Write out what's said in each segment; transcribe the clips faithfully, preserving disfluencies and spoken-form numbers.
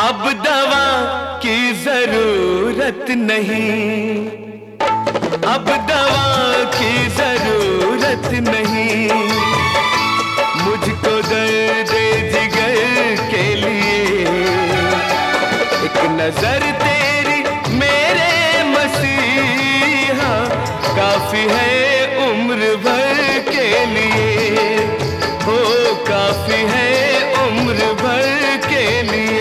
अब दवा की जरूरत नहीं, अब दवा की जरूरत नहीं, मुझको दर्द जिगर के लिए एक नजर तेरी मेरे मसीहा काफी है उम्र भर के लिए, हो काफी है उम्र भर के लिए।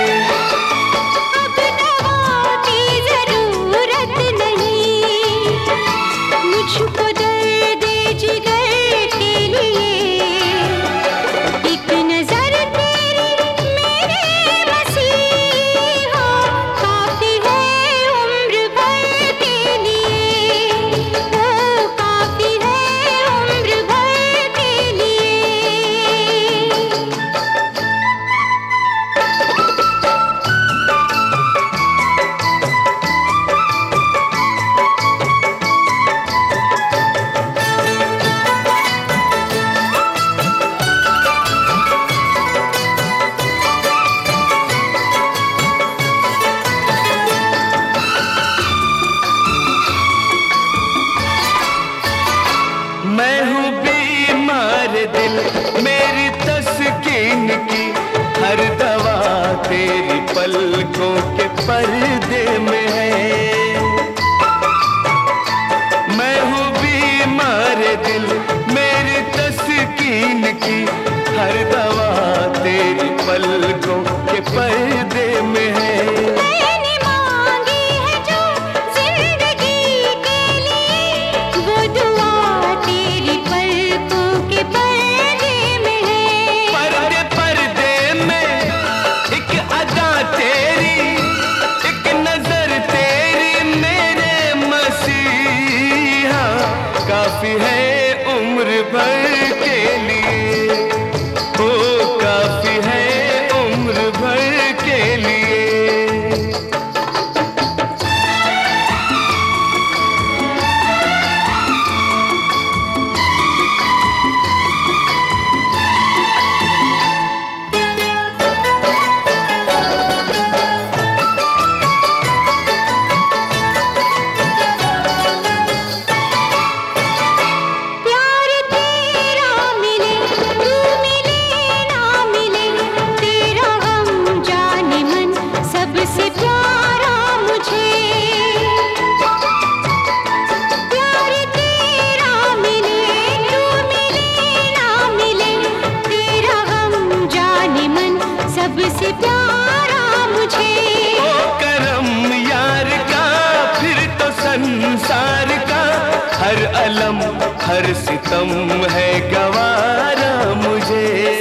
मैं हूँ बीमार दिल मेरी तस्कीन की, हर दवा तेरी पलकों के पर्दे में है। मैं हूँ बीमार दिल मेरी तस्कीन की, हर दवा तेरी पलकों के पर्दे में है। काफी है उम्र भर के लिए, ओ काफी है उम्र भर के लिए। सबसे प्यारा मुझे ओ करम यार का, फिर तो संसार का हर अलम हर सितम है गवारा मुझे।